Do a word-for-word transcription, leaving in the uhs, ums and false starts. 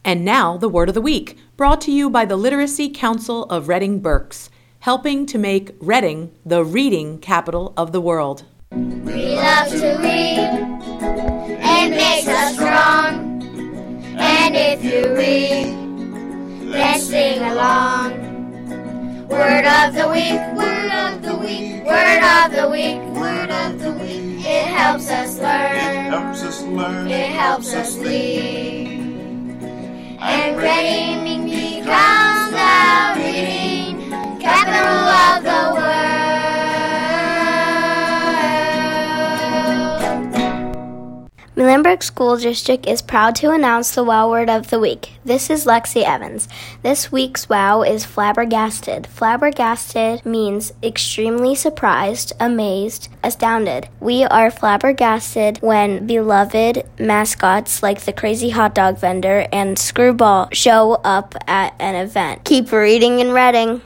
And now, the Word of the Week, brought to you by the Literacy Council of Reading Berks, helping to make Reading the reading capital of the world. We love to read. It makes us strong. And if you read, then sing along. Word of the week, word of the week, word of the week, word of the week. It helps us learn. It helps us learn. It helps us lead. And Reading becomes the reading capital of the world. Muhlenberg School District is proud to announce the WOW Word of the Week. This is Lexi Evans. This week's WOW is flabbergasted. Flabbergasted means extremely surprised, amazed, astounded. We are flabbergasted when beloved mascots like the crazy hot dog vendor and Screwball show up at an event. Keep reading and reading.